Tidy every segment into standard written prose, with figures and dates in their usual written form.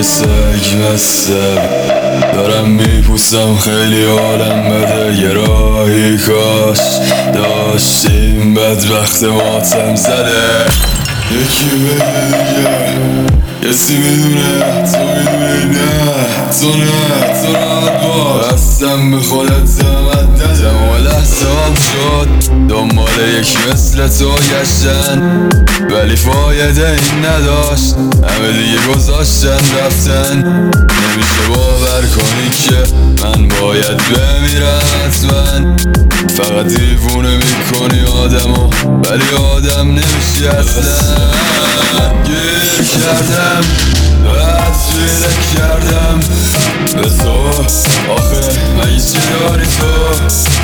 سگ مستم دارم میپوسم خیلی حالم بده یه راهی کاش داشتیم بدبخت ماتم زده یکی بگه کسی میدونه تو میدونی نه تو راحت باش بستم به خودت زحمت ندم و لحظه هم شد دنبال یکی مثل تو گشتن ولی فایده این نداشت همه دیگه گذاشتن رفتن نمیشه باور کنی که من باید بمیرم حتما فقط دیوونه میکنی آدمو ولی آدم نمیشی اصلا گیر کردم بعد فیله کردم به تو آخه مگه چی داری تو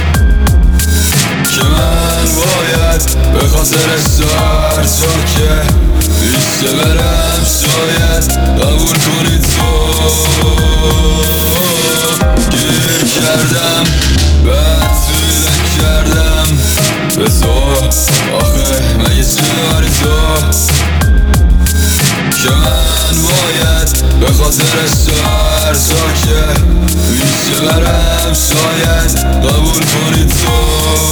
که من باید به خاطرش هر جا که پیش برم شاید قبول کنی تو گیر کردم بعد فیله کردم به تو آخه مگه چی داری تو که من باید به خاطرش هر جا که پیش برم شاید قبول کنی تو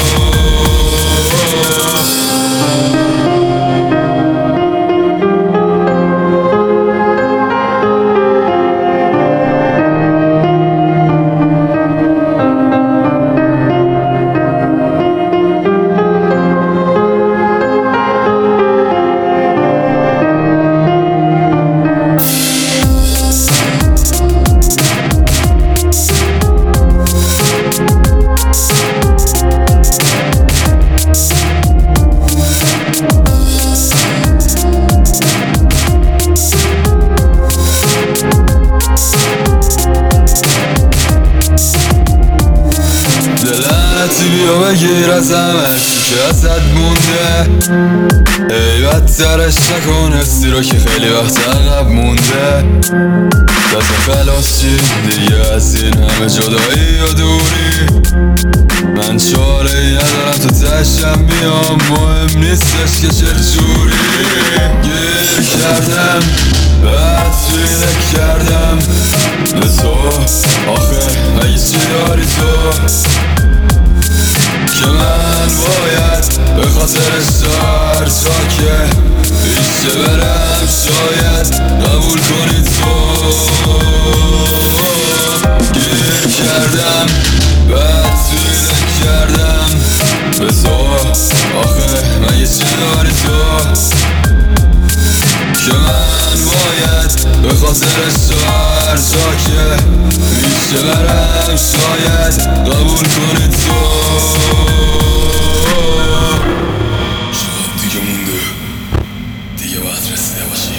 بیا بگیر از همه چی که ازت مونده ای بدترش نکن حسی رو که خیلی وقت عقب مونده دست خلاص چی دیگه از این همه جدایی و دوری من چاره ای ندارم تو تشم میام مهم نیستش که چجوری گیر کردم بعد فیله کردم به تو آخه مگه چی داری تو که من باید به خاطرش هر جا که پیش برم شاید قبول کنی تو گیر کردم بعد فیله کردم به تو آخه مگه چی داری تو که من باید به خاطرش هر جا که پیش برم شاید قبول کنی تو شاید دیگه مونده دیگه باید رسیده باشی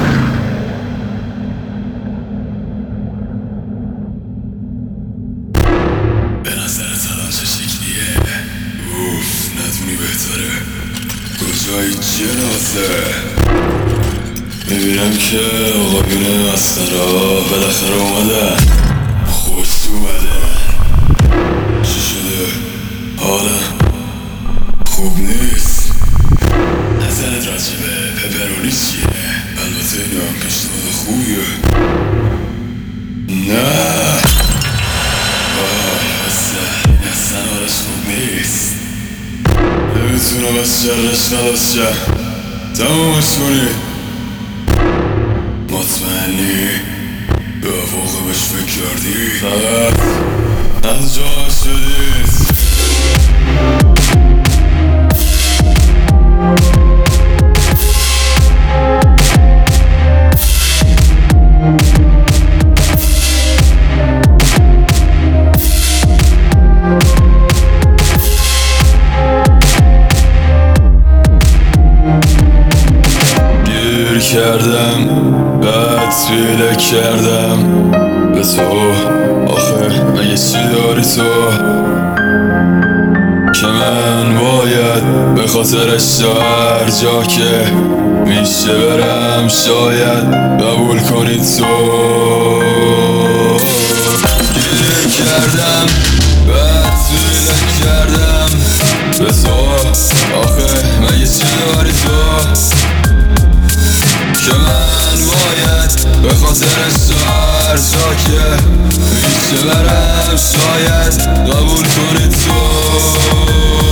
به نظرت الان چه شکلیه اوف ندونی بهتره کجایی جنازه میبینم که آقایون مسترا بالاخره اومدن خوش اومدن چی شده؟ حالم خوب نیست نظرت راجبه پپرونی چیه؟ البته اینو هم پیشنهاد خوبیه نه وای بسته این اصلا حالش خوب نیست نمیتونم از شرش خلاص شم تمومش کنی مطمئنی به واقعش فکر کردی فقط از جا شدید گیر کردم بعد فیله کردم به تو آخه مگه چی داری تو که من باید به خاطرش هر جا که میشه برم شاید قبول کنی تو گیر کردم بعد فیله کردم به تو آخه مگه چی داری تو که من باید به خاطر سر ساکه پیش برم شاید قبول کنی تو